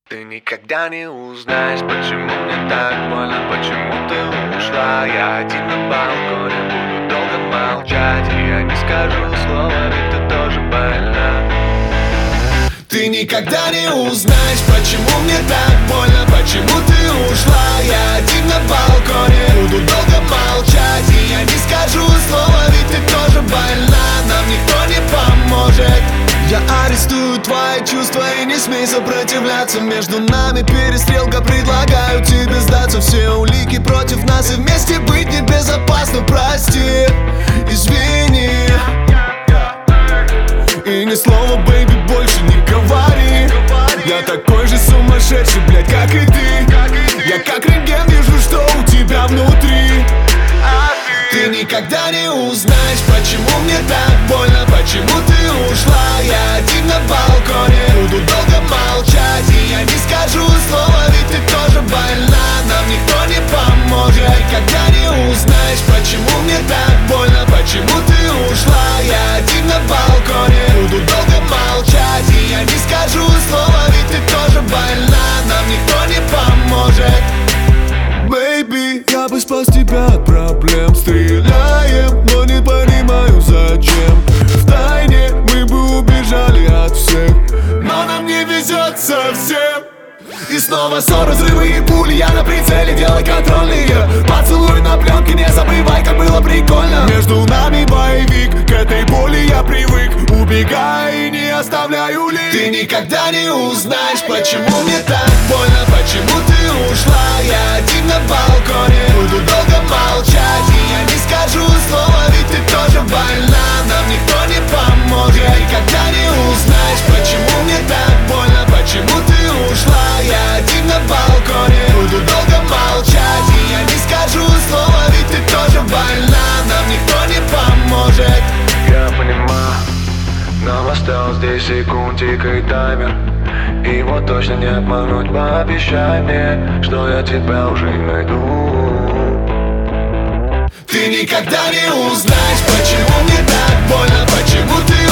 Ты никогда не узнаешь, почему мне так больно, почему ты ушла. Я один на балконе, буду долго молчать, и я не скажу слова, ведь ты тоже больна. Ты никогда не узнаешь, почему мне так больно, почему ты ушла. Я один на балконе, буду долго молчать, и я не скажу слова, ведь ты тоже больна. Нам никто не поможет. Я арестую твои чувства и не смей сопротивляться. Между нами перестрелка, предлагаю тебе сдаться. Все улики против нас, и вместе быть небезопасно. Прости, извини, и ни слова, бэйби, больше не говори. Я такой же сумасшедший, блядь, как и ты. Я как рентген вижу, что у тебя внутри. Ты никогда не узнаешь, почему мне так больно, почему ты ушла. Я один на балконе, буду долго молчать, и я не скажу слова, ведь ты тоже больна. Нам никто не поможет. Никогда не узнаешь, почему мне так больно, почему ты ушла. Я один на балконе, буду долго молчать, и я не скажу слова, ведь ты тоже больна. Нам никто не поможет. Бэйби, я бы спас тебя от проблем. Стреляем, но не понимаю зачем. Втайне мы бы убежали от всех, но нам не везет совсем. И снова ссоры, взрывы и пули, я на прицеле, делай контрольные. Поцелуй на пленке, не забывай, как было прикольно. Между нами боевик, к этой боли я привык. Убегай и не оставляй улик. Ты никогда не узнаешь, почему мне так больно, почему ты ушла. Я один на балконе, буду долго молчать, и я не скажу слова, ведь ты тоже больна. Нам никто не поможет. Никогда не узнаешь, почему мне так больно, почему ты ушла. Я один на балконе, буду долго молчать, и я не скажу слова, ведь ты тоже больна. Нам никто не поможет. Я понимаю, нам осталось 10 секунд, тикает таймер. Его точно не обмануть, пообещай мне, что я тебя уже найду. Ты никогда не узнаешь, почему мне так больно, почему ты